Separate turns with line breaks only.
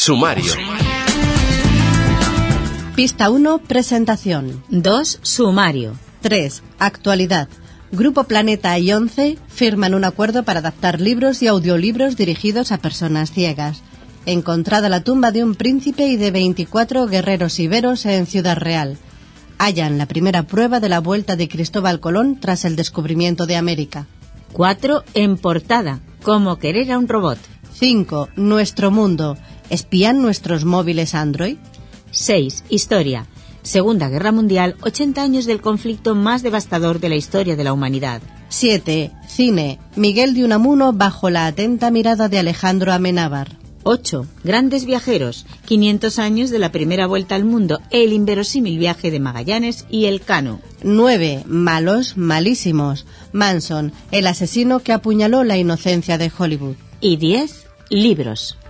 Sumario.
Pista 1, presentación.
2, sumario.
3, actualidad. Grupo Planeta y 11 firman un acuerdo para adaptar libros y audiolibros dirigidos a personas ciegas. Encontrada la tumba de un príncipe y de 24 guerreros iberos en Ciudad Real. Hallan la primera prueba de la vuelta de Cristóbal Colón tras el descubrimiento de América.
4, en portada. Cómo querer a un robot.
5, nuestro mundo. ¿Espían nuestros móviles Android?
6, historia. Segunda Guerra Mundial, 80 años del conflicto más devastador de la historia de la humanidad.
7, cine. Miguel de Unamuno bajo la atenta mirada de Alejandro Amenábar.
8, grandes viajeros. 500 años de la primera vuelta al mundo, el inverosímil viaje de Magallanes y Elcano.
9, malos, malísimos. Manson, el asesino que apuñaló la inocencia de Hollywood.
Y 10, libros.